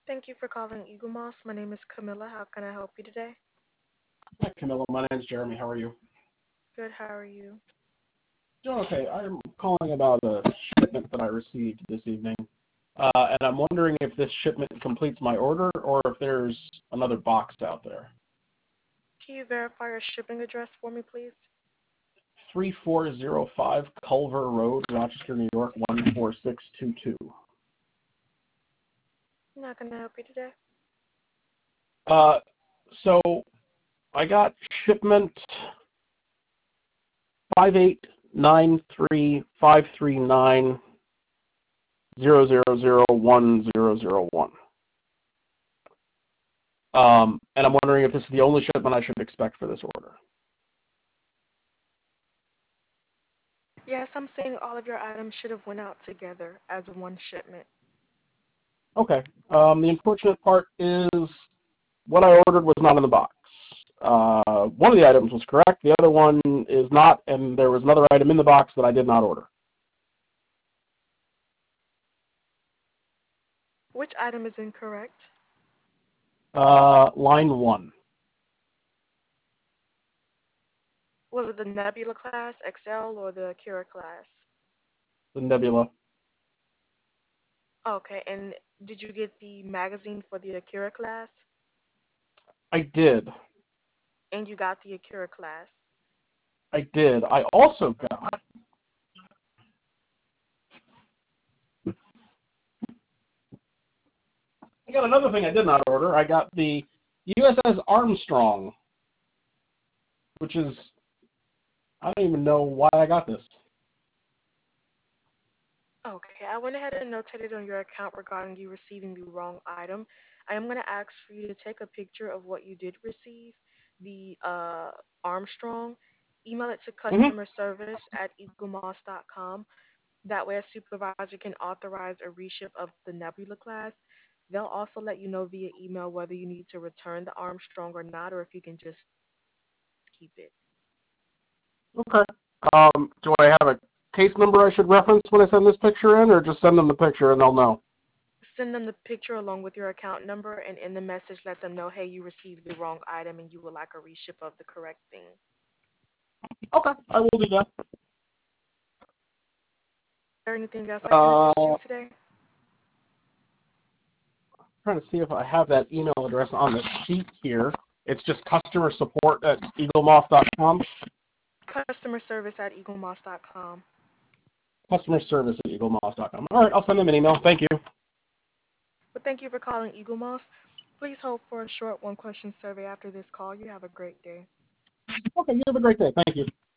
Thank you for calling Eagle Moss. My name is Camilla. How can I help you today? Hi, Camilla. My name's Jeremy. How are you? Good. How are you? Doing okay. I'm calling about a shipment that I received this evening, and I'm wondering if this shipment completes my order or if there's another box out there. Can you verify your shipping address for me, please? 3405 Culver Road, Rochester, New York, 14622. How can I help you today? So I got shipment 5893539000101. And I'm wondering if this is the only shipment I should expect for this order. Yes, I'm saying all of your items should have went out together as one shipment. Okay. The unfortunate part is what I ordered was not in the box. One of the items was correct. The other one is not, and there was another item in the box that I did not order. Which item is incorrect? Line 1. Was it the Nebula class, XL, or the Akira class? The Nebula. Okay, and did you get the magazine for the Akira class? I did. And you got the Akira class. I did. I also got another thing I did not order. I got the USS Armstrong, which is, I don't even know why I got this. Okay, I went ahead and notated on your account regarding you receiving the wrong item. I am going to ask for you to take a picture of what you did receive, the Armstrong. Email it to Mm-hmm. customer service at eaglemoss.com. That way a supervisor can authorize a reship of the Nebula class. They'll also let you know via email whether you need to return the Armstrong or not, or if you can just keep it. Okay. Do I have a case number I should reference when I send this picture in, or just send them the picture and they'll know? Send them the picture along with your account number, and in the message let them know, hey, you received the wrong item and you would like a reship of the correct thing. Okay, I will do that. Is there anything else I can assist you Uh, with today? trying to see if I have that email address on the sheet here. It's just customer support at eaglemoth.com. Customer service at eaglemoss.com. Customer service at eaglemoth.com. All right, I'll send them an email. Thank you. But thank you for calling Eagle Moss. Please hold for a short one-question survey after this call. You have a great day. Okay, you have a great day. Thank you.